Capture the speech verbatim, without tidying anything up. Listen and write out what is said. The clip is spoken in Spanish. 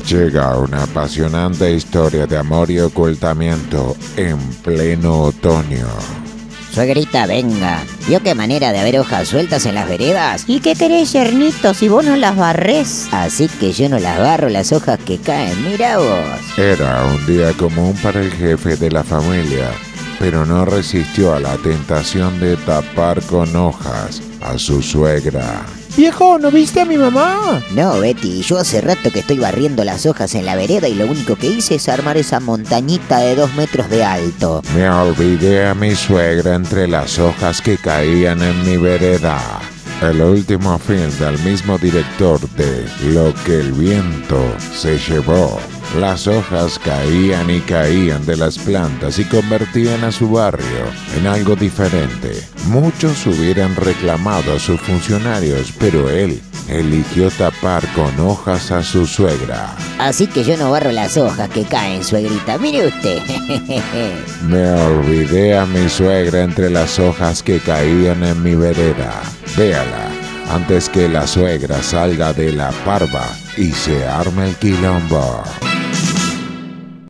Llega una apasionante historia de amor y ocultamiento en pleno otoño. Suegrita, venga. ¿Vio qué manera de haber hojas sueltas en las veredas? ¿Y qué querés, yernito, si vos no las barrés? Así que yo no las barro las hojas que caen, mira vos. Era un día común para el jefe de la familia, pero no resistió a la tentación de tapar con hojas a su suegra. Viejo, ¿no viste a mi mamá? No, Betty, yo hace rato que estoy barriendo las hojas en la vereda y lo único que hice es armar esa montañita de dos metros de alto. Me olvidé a mi suegra entre las hojas que caían en mi vereda. El último film del mismo director de Lo que el viento se llevó. Las hojas caían y caían de las plantas y convertían a su barrio en algo diferente. Muchos hubieran reclamado a sus funcionarios, pero él eligió tapar con hojas a su suegra. Así que yo no barro las hojas que caen, suegrita. Mire usted. Me olvidé a mi suegra entre las hojas que caían en mi vereda. Véala, antes que la suegra salga de la parva y se arme el quilombo.